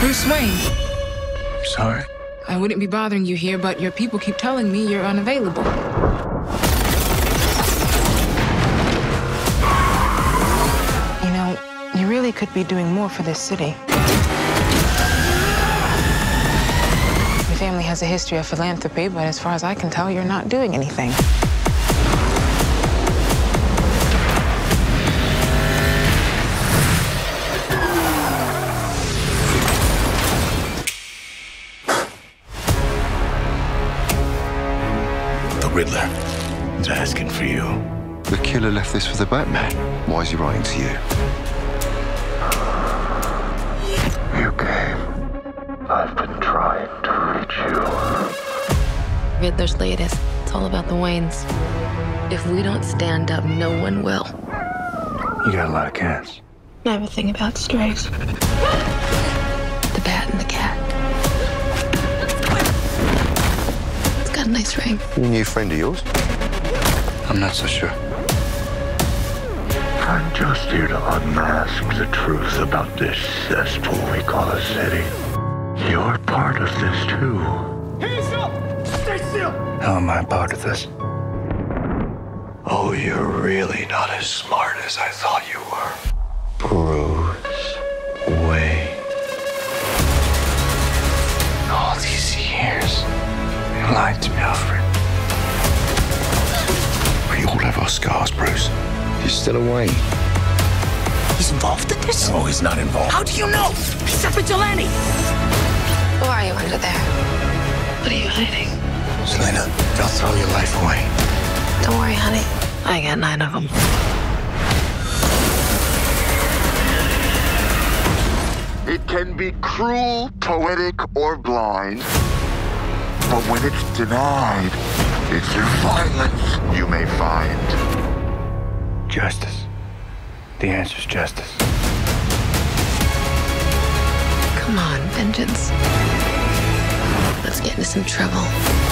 Bruce Wayne. Sorry? I wouldn't be bothering you here, but your people keep telling me you're unavailable. You know, you really could be doing more for this city. Your family has a history of philanthropy, but as far as I can tell, you're not doing anything. The Riddler is asking for you. The killer left this for the Batman. Why is he writing to you? You came. I've been trying to reach you. Riddler's latest. It's all about the Waynes. If we don't stand up, no one will. You got a lot of cats. I have a thing about strays. The bat and the cat. It's got a nice ring. A new friend of yours? I'm not so sure. I'm just here to unmask the truth about this cesspool we call a city. You're part of this too. Hands up! Stay still! How am I a part of this? Oh, you're really not as smart as I thought you were. Bruce Wayne. All these years, you lied to me, Alfred. We all have our scars, Bruce. He's still away. He's involved in this? No, he's not involved. How do you know? He's a vigilante. Who are you under there? What are you hiding? Selena, don't throw your life away. Don't worry, honey. I got 9 of them. It can be cruel, poetic, or blind. But when it's denied, it's through violence you may find. Justice. The answer's justice. Come on, vengeance. Let's get into some trouble.